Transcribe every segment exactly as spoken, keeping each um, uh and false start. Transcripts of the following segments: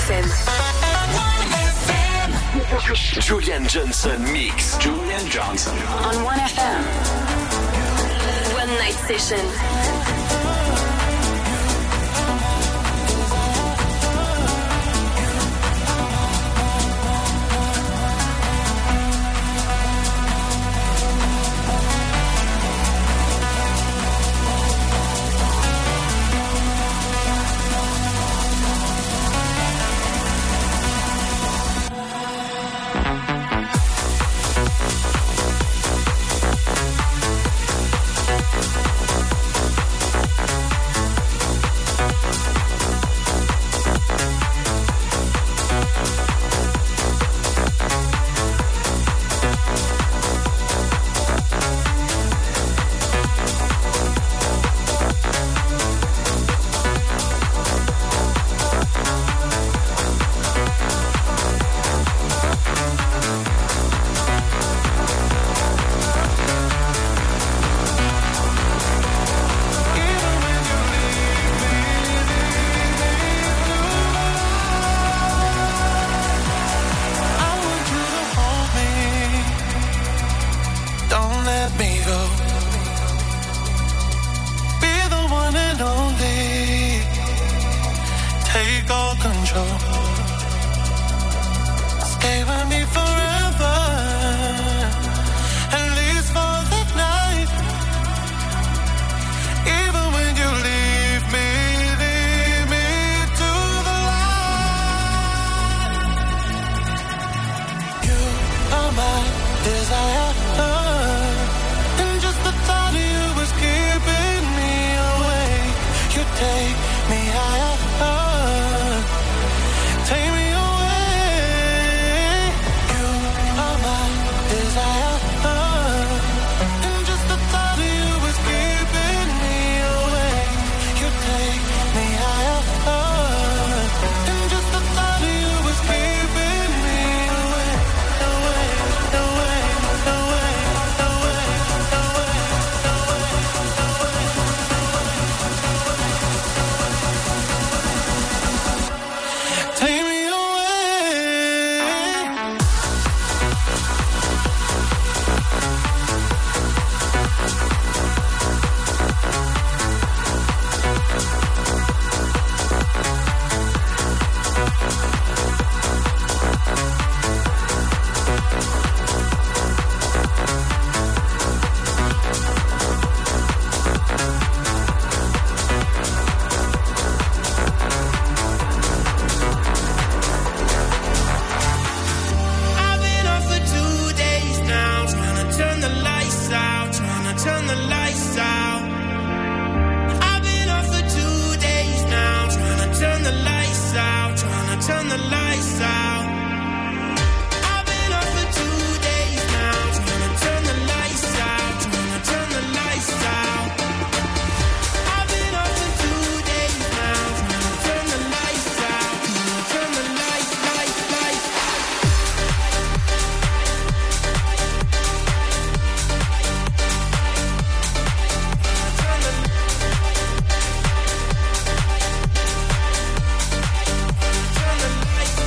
F M. Julian Johnson mix. Julian Johnson on one F M. One night session. Turn the lights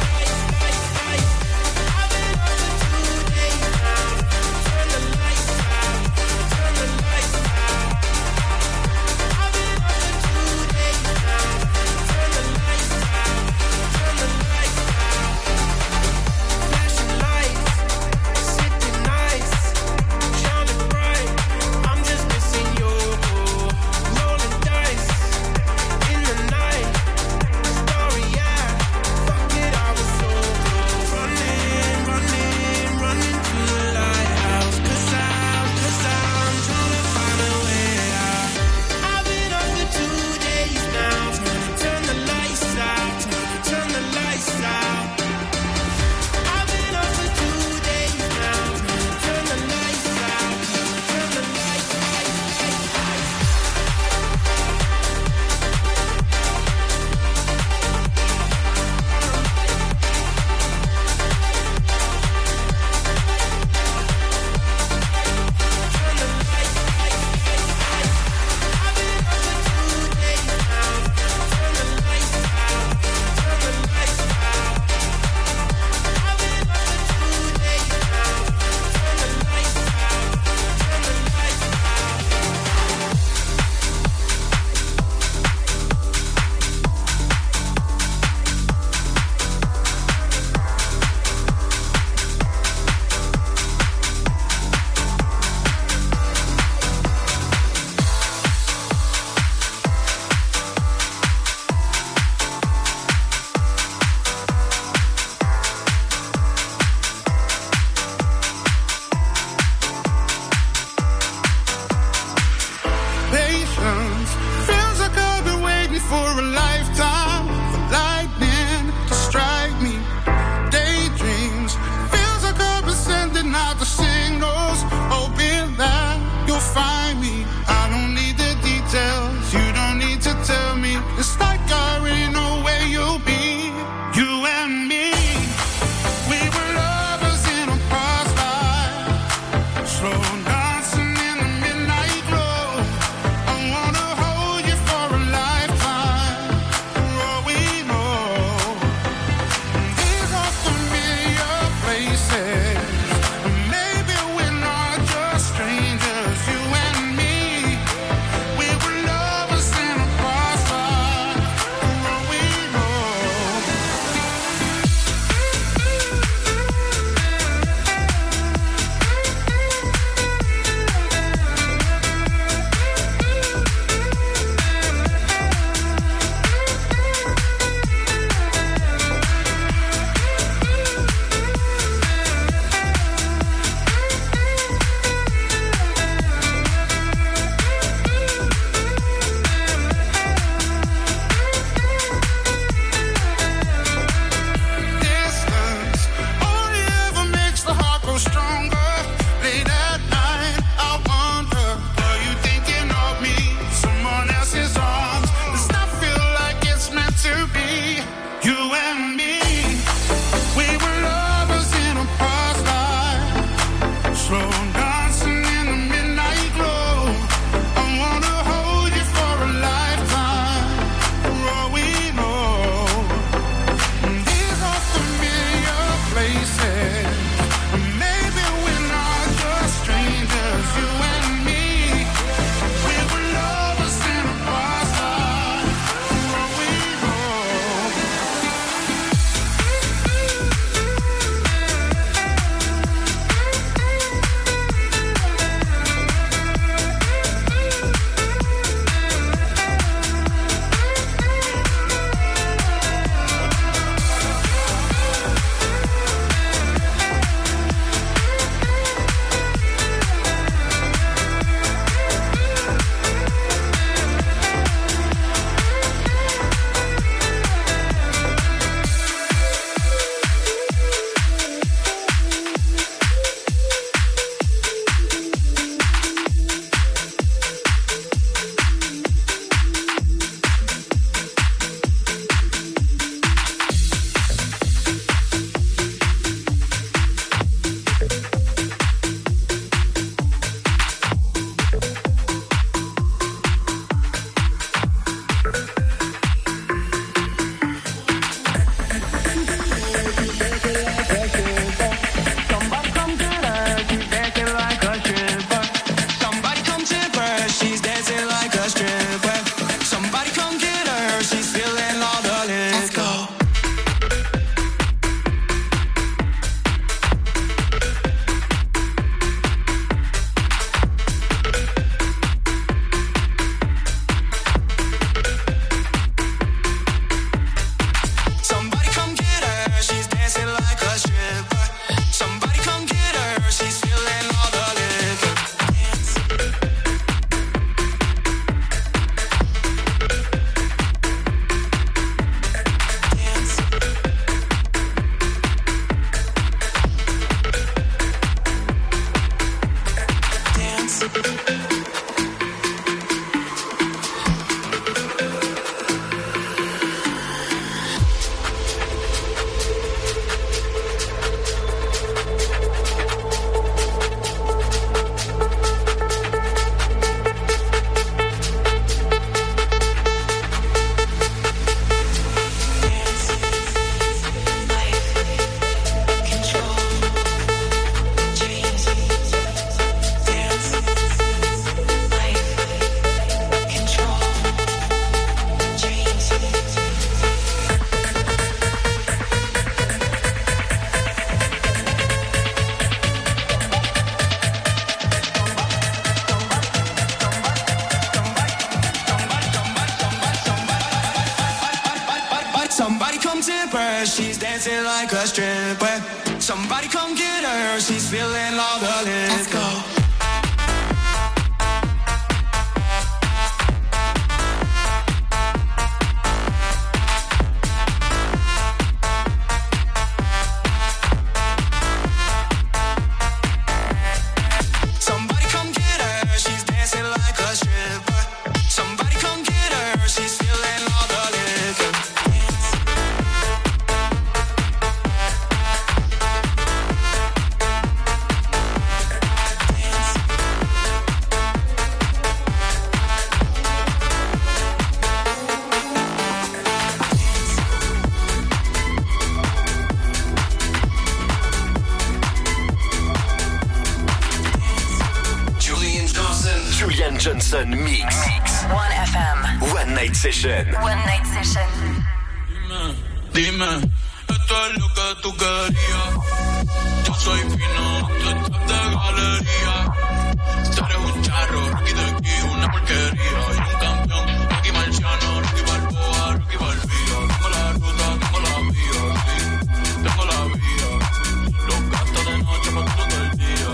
It's like I already know where you'll be. You and me, we were lovers in a past life, slow dancing in the midnight glow. I wanna hold you for a lifetime, for all we know. These are familiar places, maybe we're not just strangers. You and me, we were lovers in a past life, for all we know. Distance only ever makes the heart grow stronger. Late at night, I wonder, are you thinking of me? Someone else's arms. Does not feel like it's meant to be. You and me, we were lovers in a past life, slow dancing in the midnight glow. I wanna hold you for a lifetime, for all we know. These are familiar places, maybe we're not just strangers. You and me, we were lovers in a past life, for all we know. Somebody come get her, she's dancing like a stripper. Somebody come get her, she's feeling all the liquor. Let's go. Somebody come get her, she's dancing like a stripper. Somebody come get her, she's feeling all the liquor. Dance. Somebody come tip her, she's dancing like a stripper. Somebody come get her, she's feeling all the liquor. Let's go. Somebody come get her, she's dancing like a stripper. Somebody come get her, she's feeling all Session. One Night Session. Dime, dime, esto es lo que tú querías. Yo soy fino, tú estás de galería. Tú eres un charro, Rocky de aquí, una porquería. Y un campeón, Rocky Marciano, Rocky Balboa, Rocky Balbía. Tengo la ruta, tengo la vía, sí, tengo la vía. Los gastos de noche, pa' todo el día.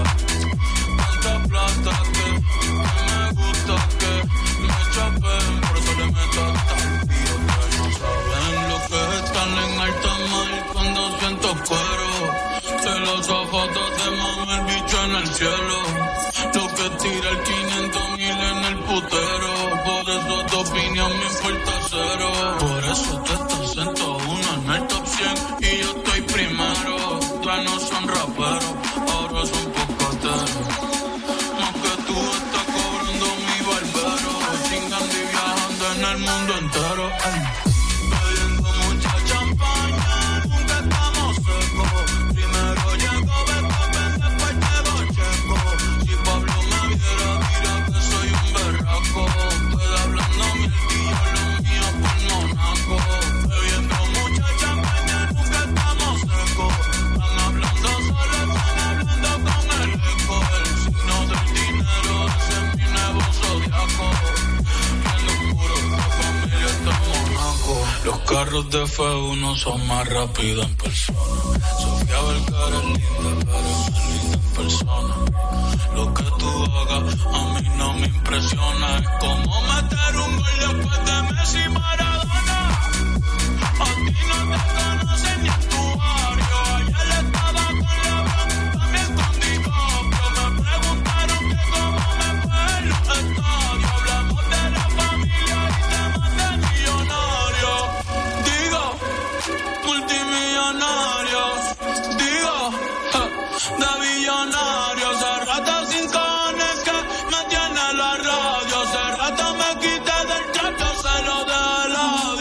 Tanta plata que, que me gusta que me chapen. Por eso le meto hasta el pío, que no saben lo que están en alta mar cuando siento cuero. De los zapatos de mamá, el bicho en el cielo. Lo que tira el quinientos mil en el putero. Por eso tu opinión me importa cero. Por eso tú estás ciento uno en el top cien y yo estoy primero. Ya no son raperos, ahora son pocateros. Más que tú estás cobrando mi barbero. Chingando y viajando en el mundo entero. Ay. Bebiendo mucha champaña, nunca estamos secos. Primero llego Beethoven, después llego Checo. Si Pablo me viera, dirá que soy un berraco. Estoy hablando mierdillo, lo mío por Monaco. Bebiendo mucha champaña, nunca estamos secos. Están hablando solo, están hablando con el eco. El signo del dinero, ese es mi nuevo zodiaco. En lo oscuro, la familia está en Monaco. Los carros de F uno son más rápidos en persona. Sofía Vergara es linda, pero no es linda en persona. Lo que tú hagas a mí no me impresiona. Es como meter un gol después de Messi y Maradona. A ti no te conocen ni en tu barrio. Ayer estaba con LeBron, también con DiCaprio. Me preguntaron que cómo me fue en los estadios. Hablamos de la familia y temas de millonarios. Digo, multimillonarios. Digo, ja, de billonarios. Hace rato sin cojones que me tiene la radio. Hace rato me quité del trato, se lo de la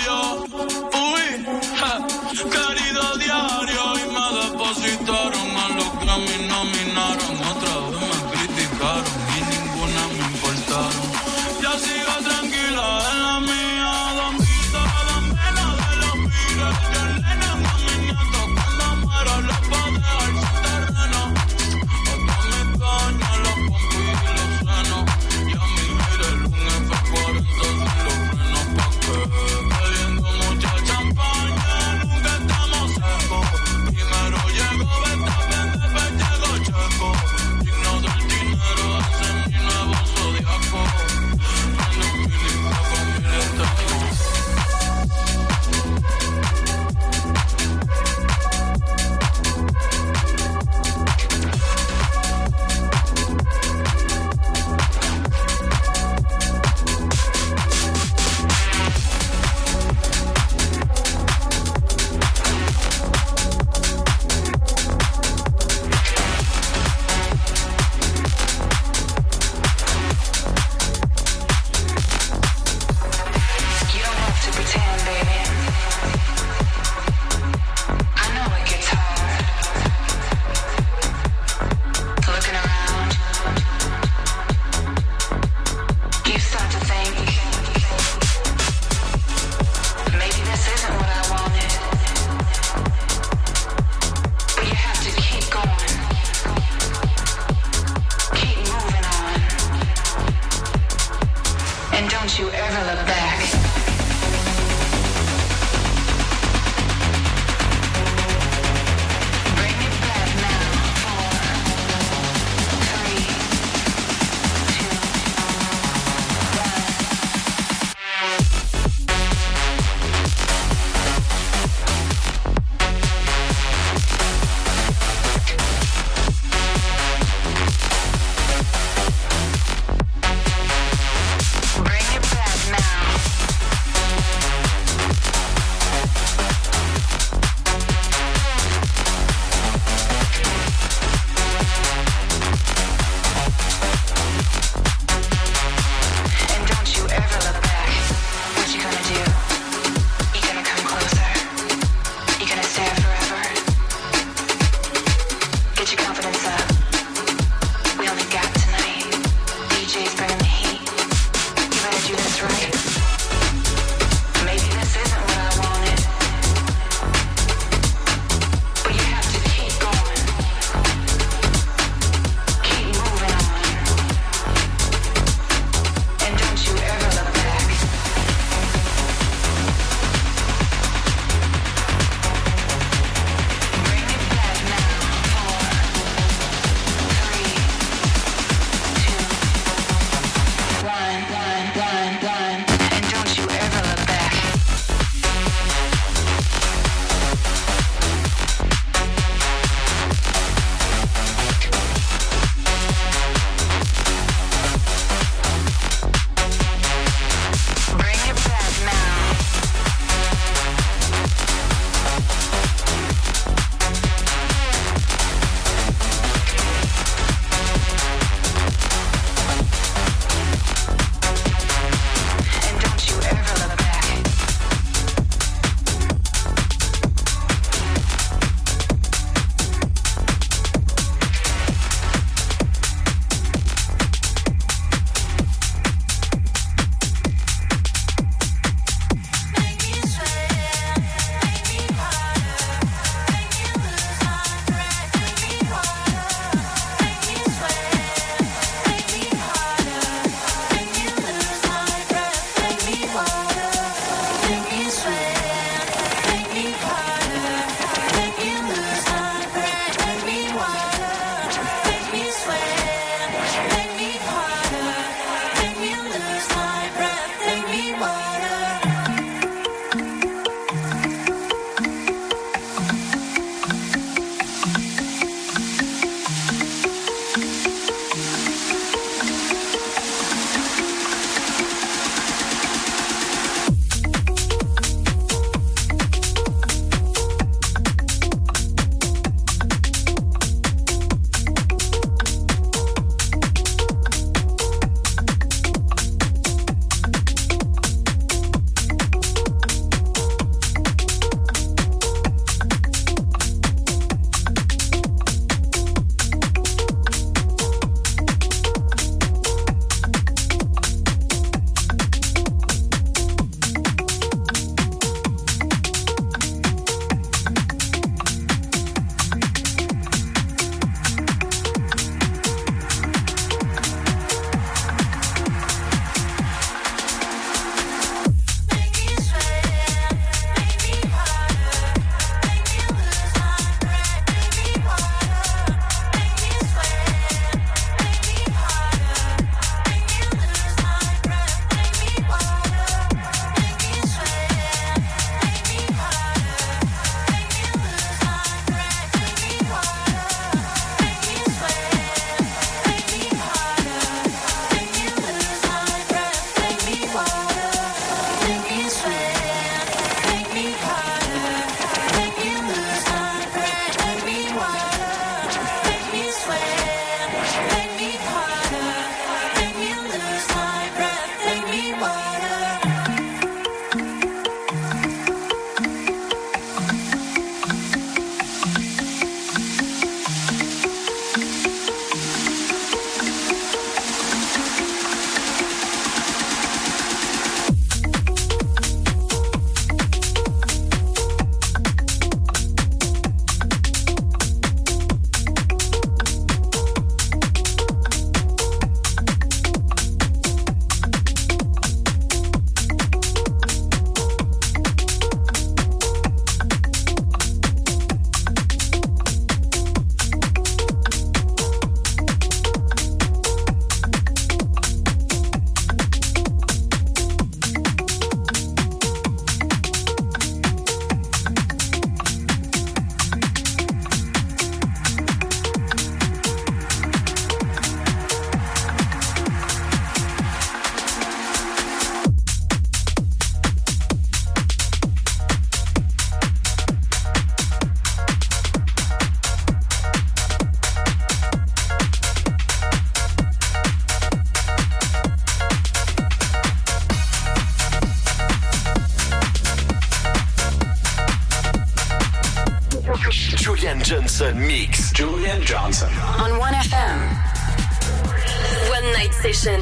Julian Johnson Mix. Julian Johnson. On one F M. One Night Session.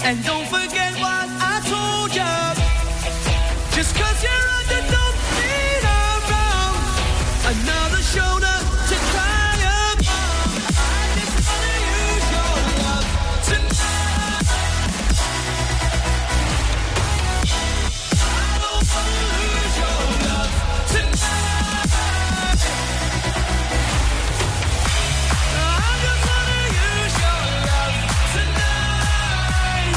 And don't forget what I told you. Just cause you're under, don't mean I'm wrong. Another shoulder to cry upon. I just wanna use your love tonight. I don't wanna lose your love tonight. I just wanna use your love tonight.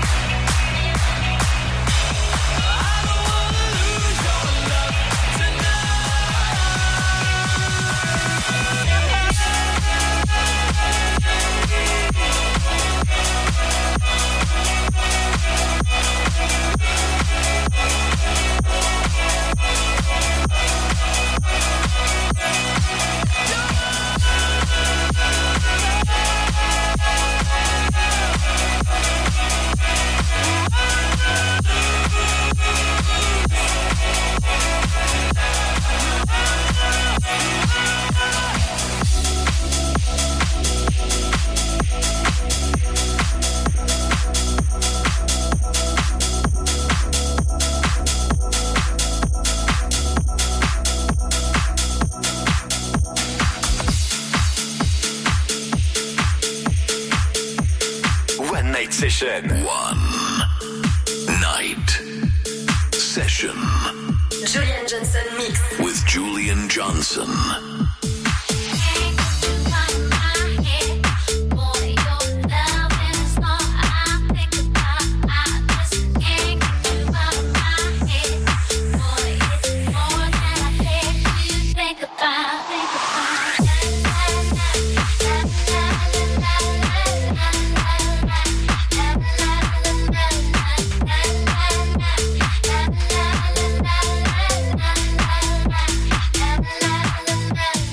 I don't wanna lose your love tonight. One Night Session. One Night Session Julian Johnson Mix. with Julian Johnson. La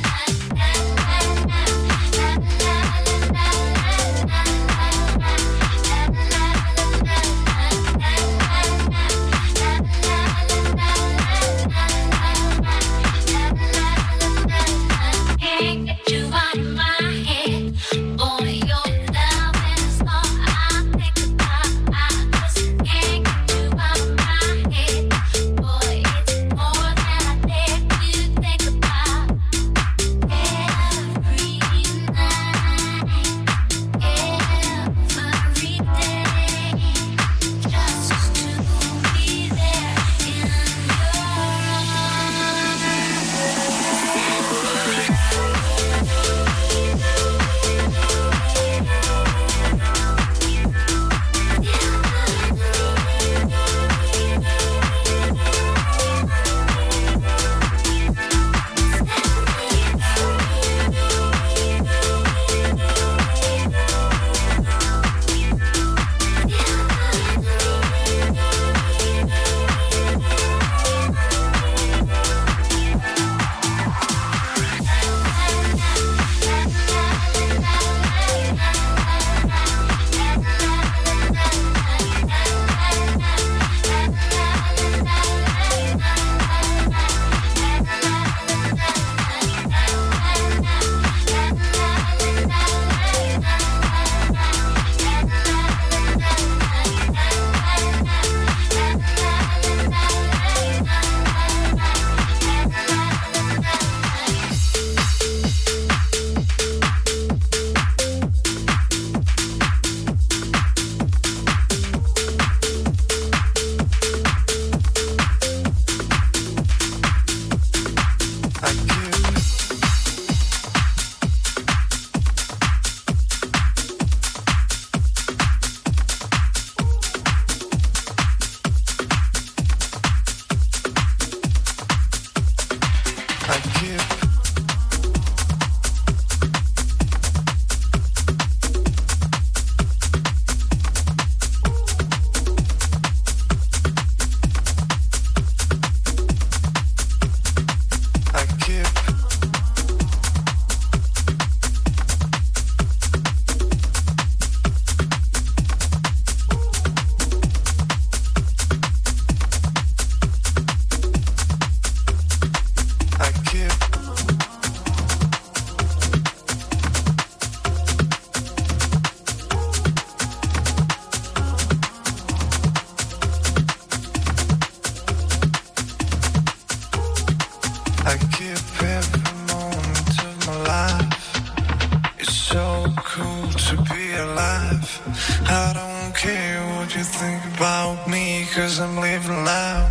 life. I don't care what you think about me, 'cause I'm living loud.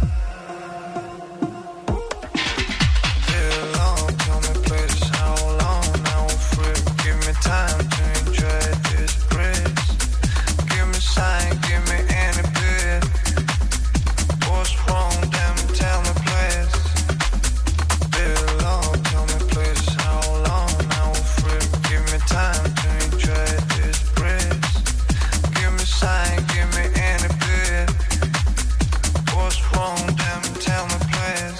Time to enjoy this breeze. Give me sign, give me any bit. What's wrong, damn, tell me please. Feel long, tell me please how long I will free. Give me time to enjoy this breeze. Give me sign, give me any bit. What's wrong, damn, tell me please.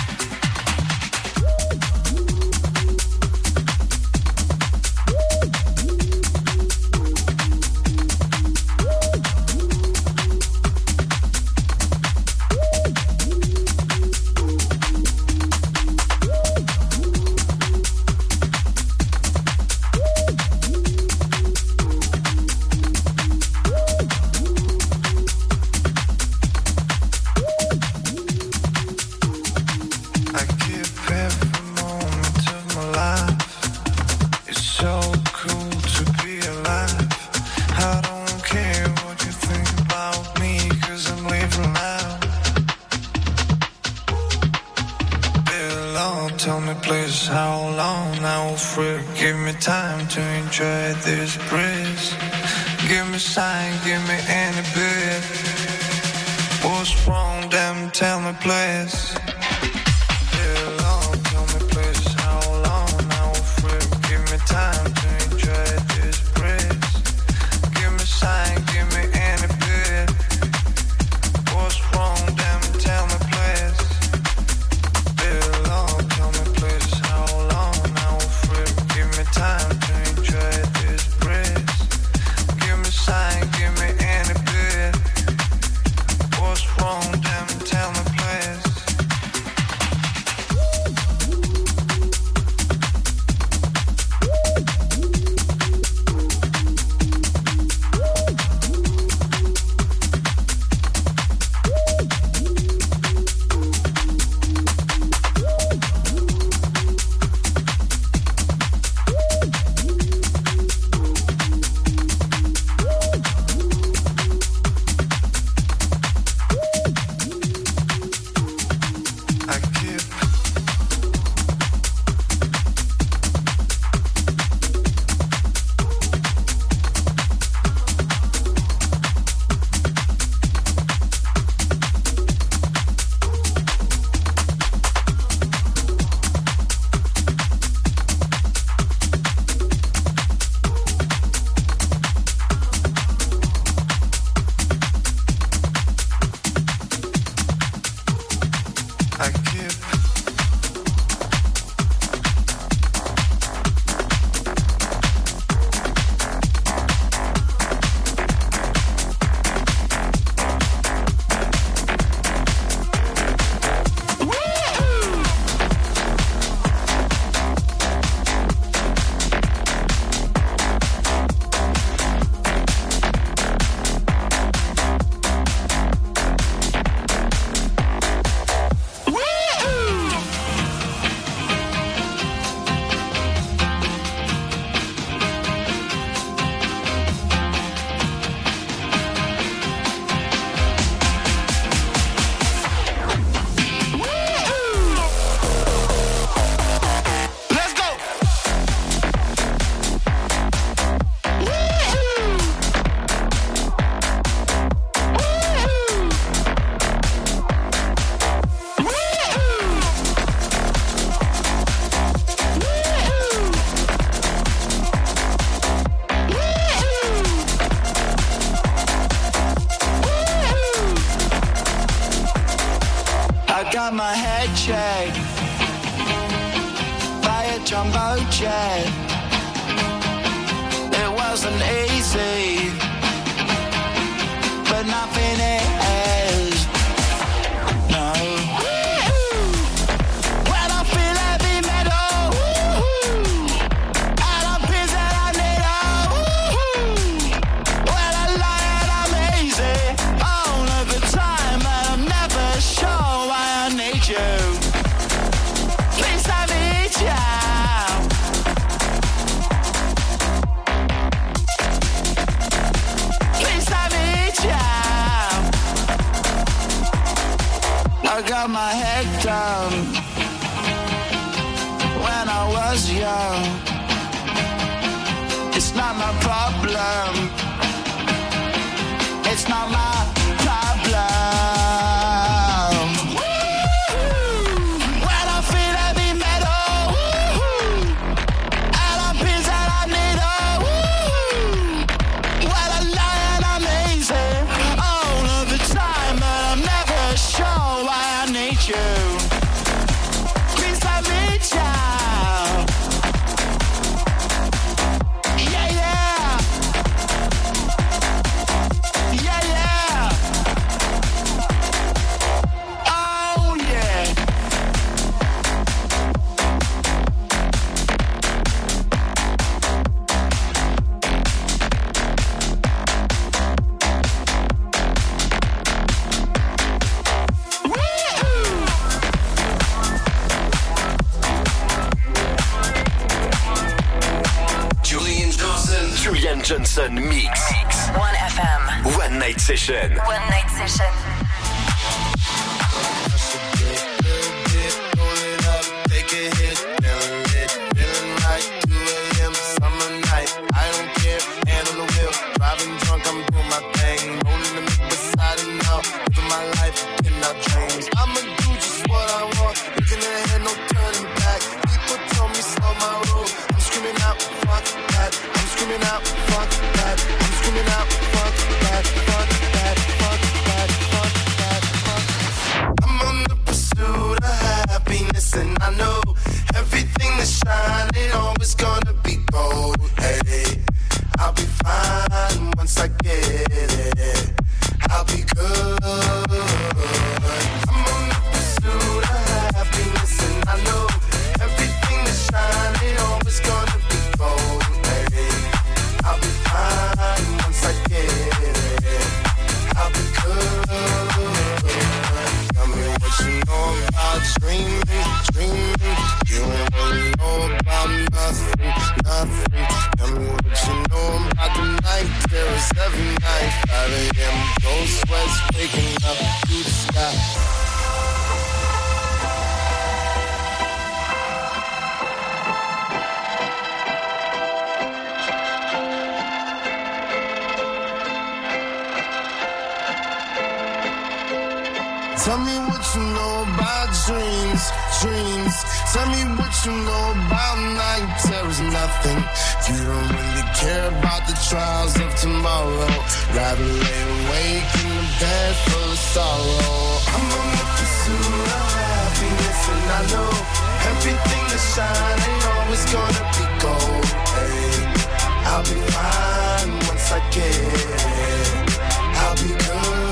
Enjoy this breeze. Give me sign, give me any bit. What's wrong, damn, tell me please. Feel long, tell me please how long I will free. Give me time to enjoy this breeze. Give me sign, give me any bit. What's wrong, damn, tell me please. Feel long, tell me please how long I will free. Give me time to enjoy this breeze. Give me sign, give me any bit. What's wrong, damn, tell me please. got my head checked by a jumbo jet. It wasn't easy, but nothing is. No. When I feel heavy metal, and I'm pissed that I need it. When I lie and I'm easy, all of the time, and I'm never sure why I need you. Please let me eat you. I got my head down when I was young. It's not my problem. It's not my problem. When I feel heavy metal, and I'm pins that I need, oh, what a lion amazing all of the time, but I'm never sure why I need you. Please let me down. Yeah, yeah. Yeah, yeah. Oh, yeah. Julian Johnson. Julian Johnson Mix. one F M. One Night Session. One Night Session. Take a hit, feeling lit, feeling like two a.m. summer night. I don't care, hand on the wheel, driving drunk, I'm doing my thing, rolling the mid beside and out, living my life in our dreams. I'ma do just what I want, looking ahead, no turning back. People told me slow my roll, I'm screaming out, fuck that. I'm screaming out, fuck that. I'm screaming out, fuck that, fuck that, fuck that, fuck that, fuck that. I'm on the pursuit of happiness, and I know everything that's shining always gonna be gold. Hey, I'll be fine once I get it. I'll be good. I'm on the pursuit of happiness, and I know everything that's shining always gonna be gold. Hey, I'll be fine once I get it. I'll be good. Tell me what you know about dreaming, dreaming. You ain't really know about nothing, nothing. Tell me what you know about the night terrors every night. five a.m. those sweats waking up to the sky. Tell me what you know about dreams, dreams. Tell me what you know about night terrors, nothing. You don't really care about the trials of tomorrow. Rather lay awake in the bed full of sorrow. I'm on the pursuit of happiness, and I know everything that's shining always gonna be gold. Hey, I'll be fine once I get it. I'll be good.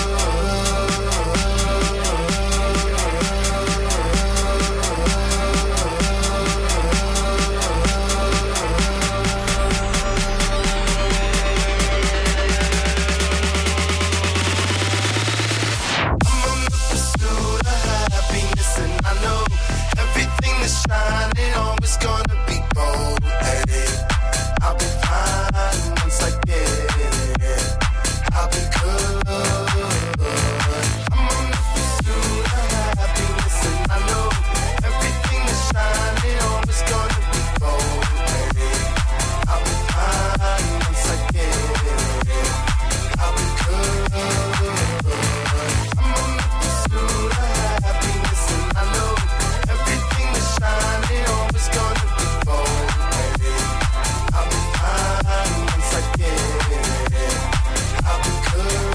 Shining, always gonna be gold. Hey, I'll be fine once I get it. I'll be good. I'm on the pursuit of happiness, and I know everything that's shining, always gonna be gold. Hey, I'll be fine once I get it. I'll be good. I'm on the pursuit of happiness, and I know everything that's shining, always gonna be gold, baby. I'll be fine once I get it. I'll be good.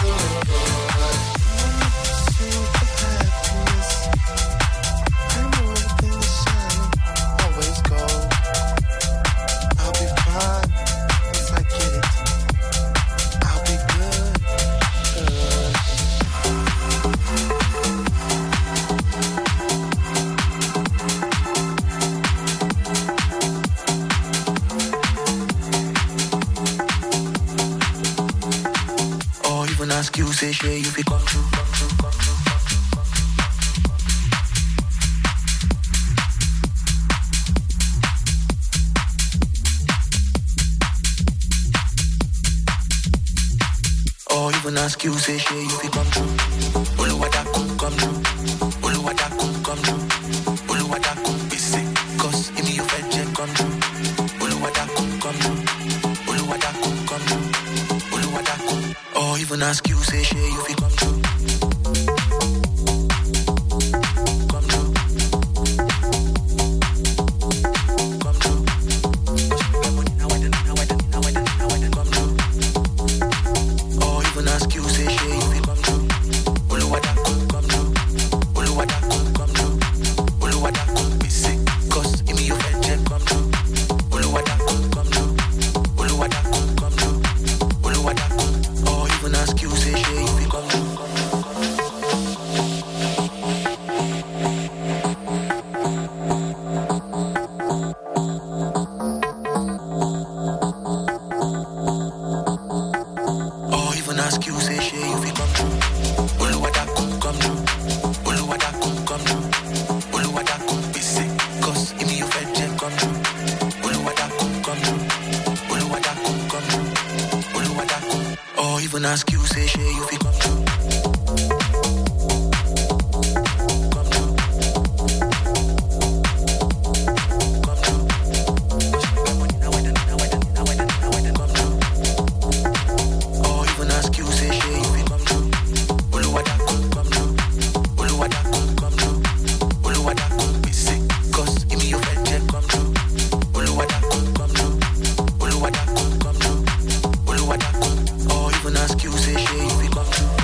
I know everything that's shining, always gold. I'll be fine once I get it. I'll be good. good. Even ask you, say, share, you fi come true, come true, come true, come true, come true. Or even ask you, say, share, you fi come true. Oluwada come, come. come true. Oluwadaku, come true. Oluwadaku, be sick, cause give me your friend check, come true. Oluwadaku, come true. Oluwadaku, come true. Oluwadaku, or even ask you, say, share you fi come true. Come true. Come true. Now I done, now I done, now I done, now I done, come true. Or even ask you, say, share you fi come true. Oluwadaku, come true. Oluwadaku, come true. Oluwadaku, be sick, cause give me your friend check, come true. Oluwadaku, come true. Oluwadaku, come true. Oluwadaku, or even ask you, say, share you fi come true. Or even ask you, say, share you fi come true. Oluwadaku, come true. Oluwadaku, come true. Oluwadaku, be sick, cause give me your friend check, come true. Oluwadaku, come true. Oluwadaku, come true. Oluwadaku, or even ask you, say, share you fi come true. Come true. Come true. Now I done, now I done, now I done, now I done, come true. Or even ask you, say, share you fi come true. Oluwadaku, come true. Oluwadaku, come true. Oluwadaku, be sick, cause give me your friend check, come true. Oluwadaku, come true. Oluwadaku, come true. Oluwadaku, or even ask you, say, share you fi come true.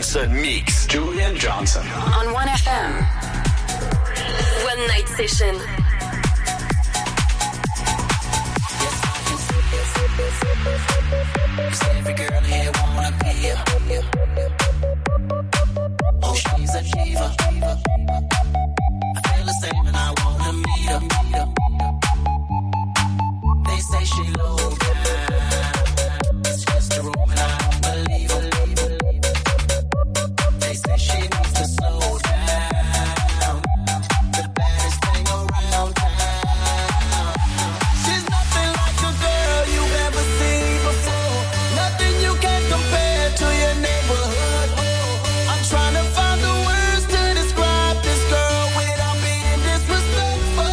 Johnson mix. Julian Johnson. On one F M. One night session. Cause every girl here wanna be a, oh, she's a diva. I feel the same and I wanna meet her. They say she low down, it's just a room and I don't believe her. They say she needs to slow down, the baddest thing around town. She's nothing like a girl you've ever seen before. Nothing you can compare to your neighborhood. I'm trying to find the words to describe this girl without being disrespectful.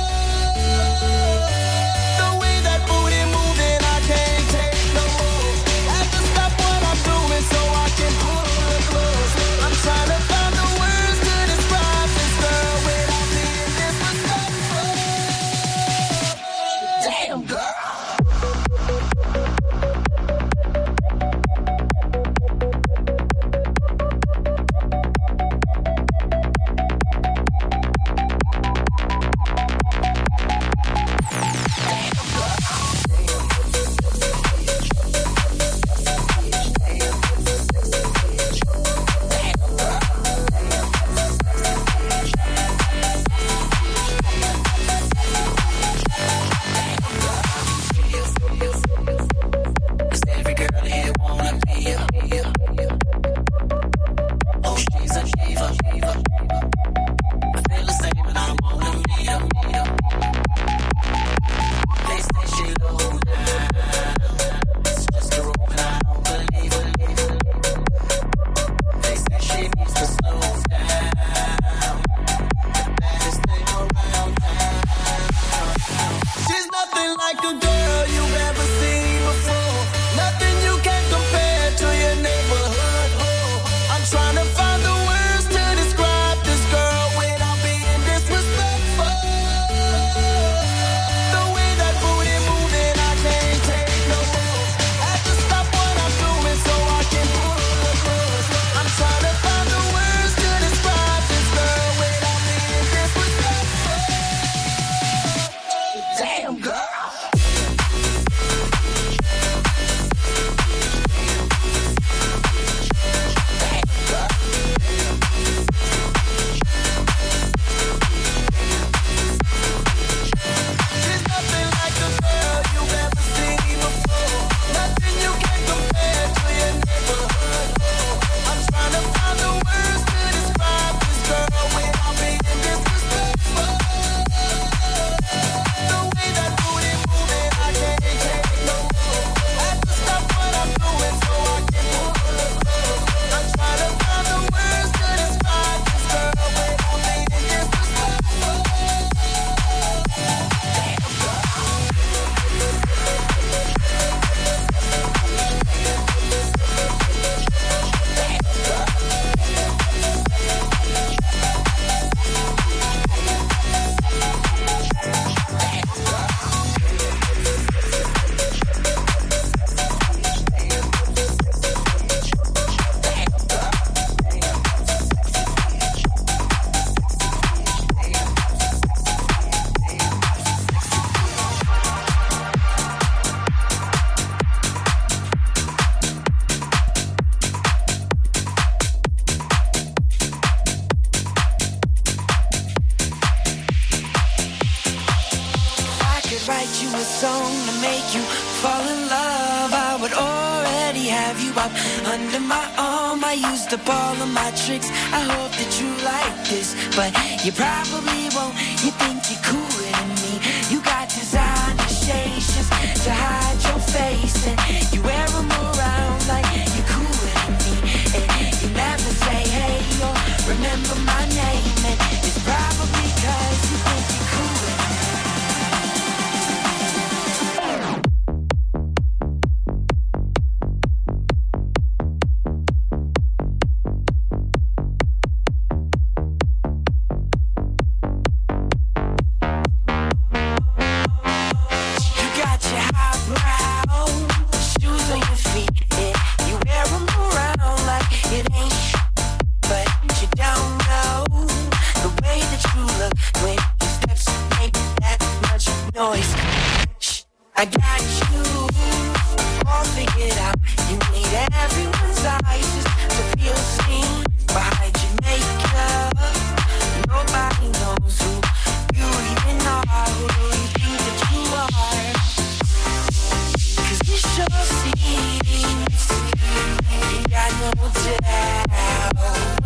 The way that booty moving, I can't take no more. Have to stop what I'm doing so I can pull her close. I'm trying to find the words to describe this girl without being disrespectful. Damn girl. Cause every girl here wanna be a, oh, she's a diva. I feel the same and I wanna meet her. They say she low down, it's just a room and I don't believe her. They say she needs to slow down, the baddest thing around town. She's nothing like a girl you've ever seen before. Nothing you can compare to your neighborhood. I'm trying to find the words to describe this girl without being disrespectful. The way that booty moving, I can't take no more. Have to stop what I'm doing so I can pull her close. I'm trying to find the words to describe this girl without being disrespectful. Damn girl. She's nothing like a girl you've ever seen before. Nothing you can compare to your neighborhood. I'm trying to find the words to describe this girl without being disrespectful. The way that booty moving, I can't take no more. Have to stop what I'm doing so I can pull her close. I'm trying to find the words to describe this girl without being disrespectful. I could write you a song to make you fall in love. I would already have you up under my arm. I used up all of my tricks. I hope that you like this, but you probably won't. You think you're cooler than me. You got designer shades just to hide your face, and you wear them around like you're cooler than me. And you never say hey or remember my name, and it's probably 'cause you think you're cooler than me. Shoes on your feet, yeah. You wear them around like it ain't I got you all figured out. You need everyone's eyes just to feel seen behind your makeup. Nobody knows who you even are. Who do you think that you are? 'Cause it sure seems you got no doubt.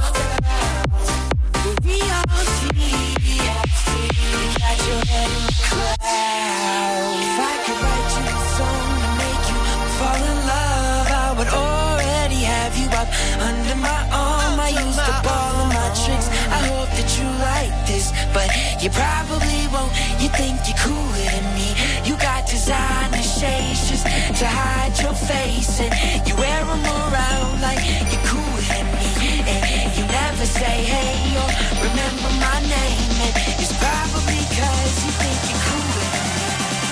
But we all see you got your head in the clouds. If I could write you a song to make you fall in love, I would already have you up under my arm. I used up all of my tricks. I hope that you like this, but you probably won't. You think you're cooler than me. You got designer shades just to hide your face, and you wear them around like you're cooler than me. And you never say hey or remember my name, and it's probably 'cause you think you're cooler than me.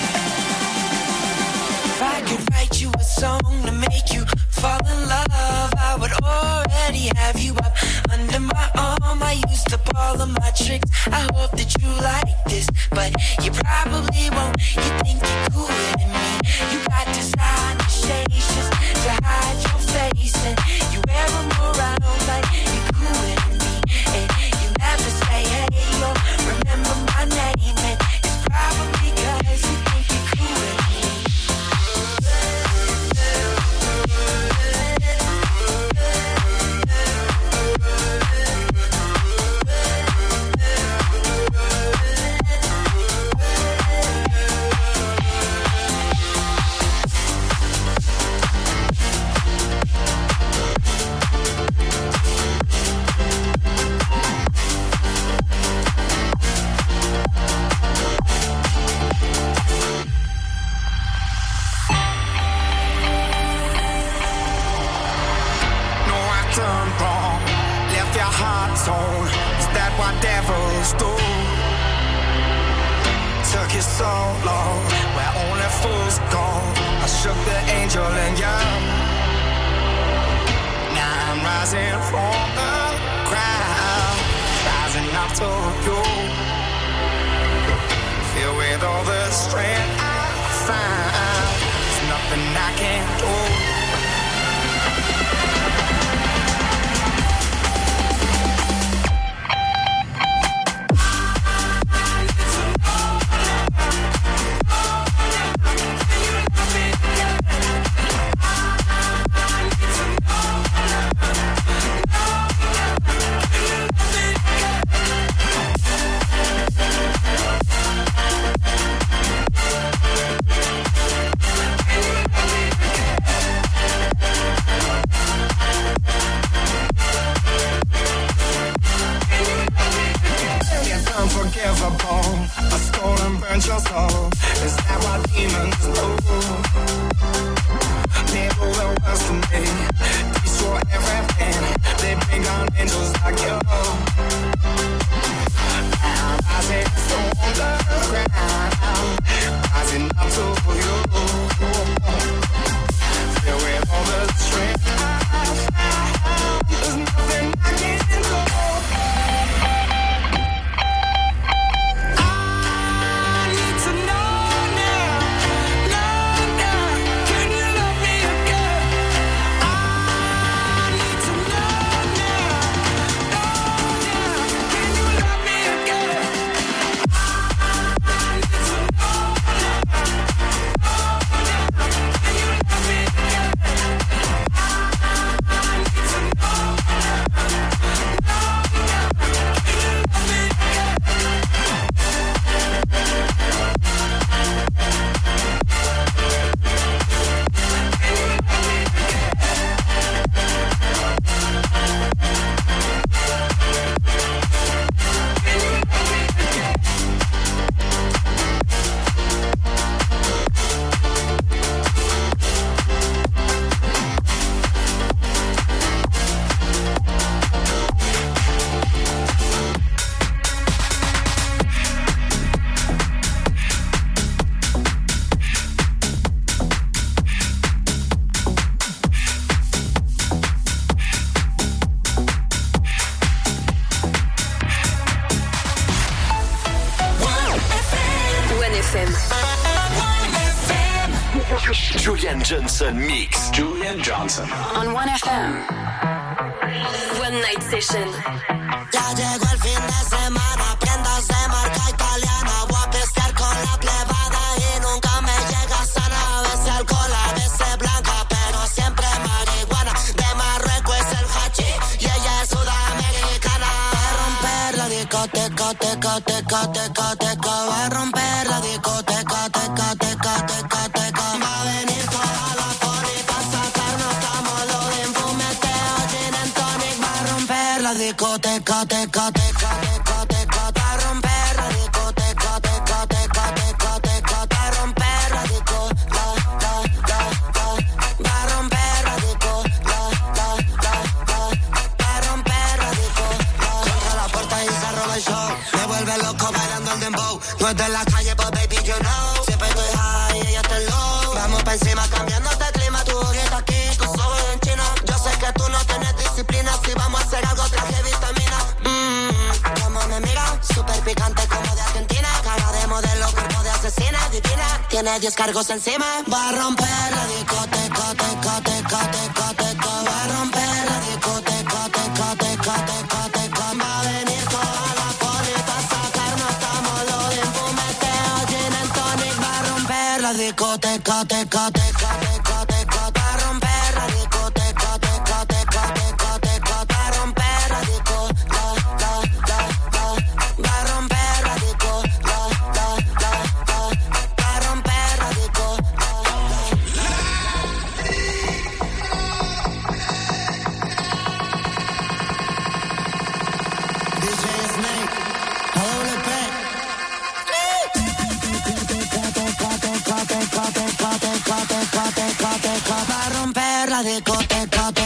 If I could write you a song to make you fall in love, I would already have you up under my arm. I used up all of my tricks. I hope that you like this, but you probably won't. You think you're cooler than me. You got designer shades just to hide your face, and you wear them around like you're cooler than me. And you never say hey or remember my name, and it's probably 'cause you think you're cooler than me. Is that what devils do? Took you so long, where only fools go. I shook the angel in you. Now I'm rising from the ground, rising up to you. Filled with all the strength I find, there's nothing I can't do. I stole and burnt your soul. Is that what demons do? People the worst to me, destroy everything. They bring on angels like you. I'm rising from the ground, rising up to you. Filled with all the strength I found, there's nothing I can't do. F M. Julian Johnson Mix. Julian Johnson. On one F M. One Night Session. Ya llegó el fin de semana, prendas de marca italiana. Voy a pistear con la plebada y nunca me llega sana. A veces alcohol, a veces blanca, pero siempre marihuana. De Marruecos es el hachi y ella es sudamericana. Va a romper la discoteca, teca, teca, teca, teca. Va a romper la discoteca, teca, teca, teca, teca. Va a venir toda la poli pa' sacarnos camolo de fumeteo, gin and tonic. Va a romper la discoteca, teca, teca, teca, teca. Va a romper la discoteca, teca, teca, teca, teca. Va a romper la disco, la, la, la, la. Va a romper la disco, la, la, la, la. Va a romper la disco, la. Contra la puerta y se roba el show. Me vuelve loco bailando el dembow. No es de la calle, but baby, you know. Siempre estoy high y ella está low. Vamos pa' encima cambiándote el clima. Tu ojita aquí, con soy en China. Yo sé que tú no tienes disciplina. Si vamos a hacer algo, traje vitamina. Mmm, como me mira, súper picante como de Argentina. Cara de modelo, cuerpo de asesina, divina. Tiene diez cargos encima. Va a romper la discoteca, teca, teca, teca, teca. Va a romper la discoteca, teca, teca, teca, teca. Va a venir toda la poli pa' sacarnos camolo de fumeteo, gin and tonic. Va a romper la discoteca, teca, teca, teca.